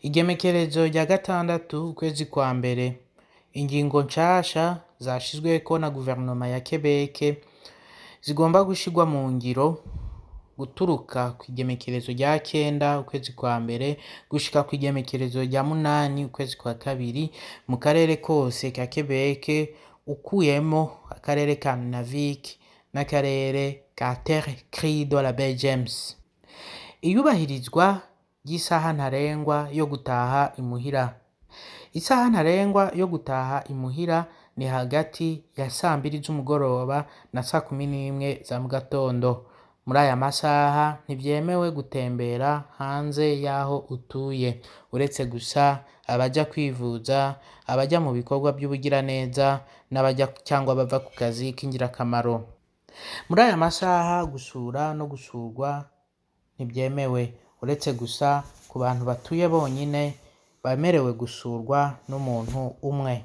Igenekerezo rya gatandatu ukwezi kwa mbere, ingingo nshasha zashizweko na guverinoma ya Quebec zigomba gushirwa mu ngiro guturuka kw'igenekerezo rya kenda ukwezi kwa mbere gushika kw'igenekerezo rya munani ukwezi kwa kabiri mu karere kose ka Quebec, ukuyemo akarere ka Nunavik n'akarere ka Terre Cree de la Baie James. Iyubahirizwa ry'isaha ntarengwa yo gutaha imuhira. Isaha ntarengwa yo gutaha imuhira ni hagati ya 2:00 z'umugoroba na 11:00 za mugatondo. Muri aya masaha ntivyemewe gutembera hanze y'aho utuye, uretse gusa abaja kwivuza, abaja mu bikorwa by'ubugiraneza n'abaja cyangwa bava ku kazi k'ingirakamaro. Muri aya masaha gusura no gusurwa ntibyemewe, uretse gusa ku bantu batuye bonyine bemerewe gusurwa n'umuntu umwe.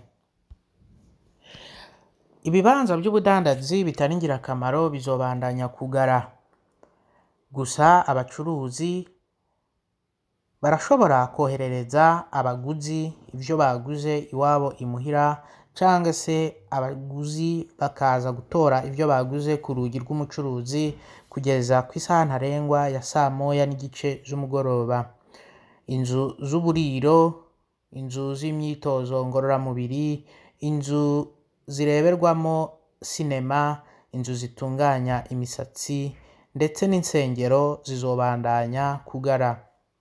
Ibibanza by'ubudandazi bitari ingirakamaro bizobandanya kugara. Gusa abacuruzi barashobora koherereza abaguzi ivyo baguze iwabo imuhira, canke se abaguzi bakaza gutora ivyo baguze ku rugi rw'umucuruzi kugeza kw'isaha ntarengwa ya 1:30 z'umugoroba. Inzu z'uburiro, inzu z'imyitozo ngororamubiri, inzu zireberwamo sinema, inzu zitunganya imisatsi ndetse n'insengero zizobandanya kugara.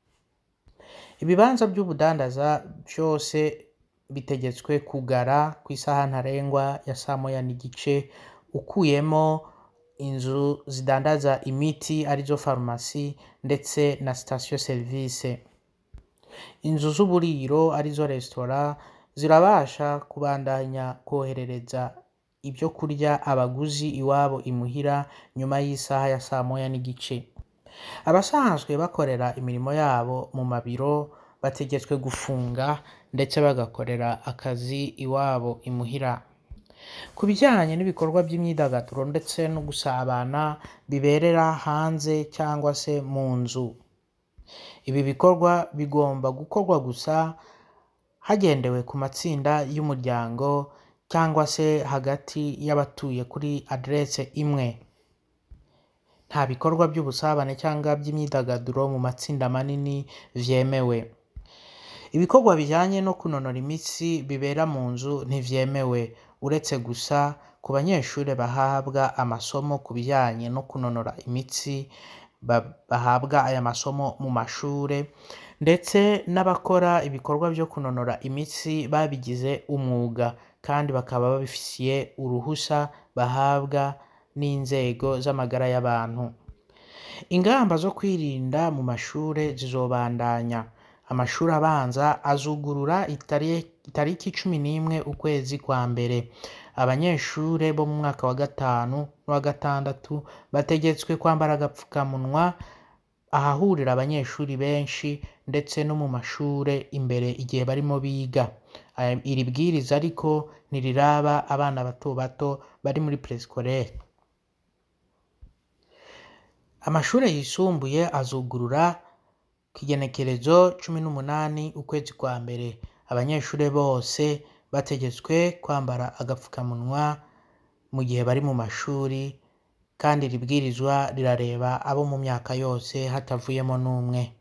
Ibibanza by'ubudandaza byose bitegetswe kugara kw'isaha ntarengwa ya 1:30, ukuyemo inzu zidandaza imiti arizo farumasi ndetse na station service. Inzu z'uburiro arizo restaurant zirabasha kubandanya koherereza ibyo kurya abaguzi iwabo imuhira nyuma y'isaha ya 1:30. Abasanzwe bakorera imirimo yabo mu mabiro bategetswe gufunga ndetse bagakorera akazi iwabo imuhira. Ku bijyanye n'ibikorwa by'imyidagaduro ndetse no gusabana biberera hanze cyangwa se mu nzu, ibi bikorwa bigomba gukorwa gusa hagendewe ku matsinda y'umuryango cyangwa se hagati y'abatuye kuri adresse imwe. Nta bikorwa by'ubusabane cyangwa by'imyidagaduro mu matsinda manini vyemewe. Ibikorwa bijyanye no kunonora imitsi bibera mu nzu ntivyemewe, uretse gusa ku banyeshuri bahabwa amasomo ku bijyanye no kunonora imitsi bahabwa aya masomo mu mashure, ndetse n'abakora ibikorwa byo kunonora imitsi babigize umwuga kandi bakaba babifitiye uruhusa bahabwa n'inzego z'amagara y'abantu. Ingamba zo kwirinda mu mashure zizobandanya. Amashuri abanza azugurura itariki 11 ukwezi kwa mbere. Abanyeshure bo mu mwaka wa 5 n'uwa 6 bategetswe kwambara agapfukamunwa ahahurira abanyeshuri benshi ndetse no mu mashure imbere igihe barimo biga. Iri bwiriza ariko ntiriraba abana bato bato bari muri préscolaire. Amashure yisumbuye azugurura kw'igenekerezo 18 ukwezi kwa mbere. Abanyeshure bose bategetswe kwambara agapfukamunwa mu gihe bari mu mashuri, kandi ribwirizwa rirareba abo mu myaka yose hatavuyemo n'umwe.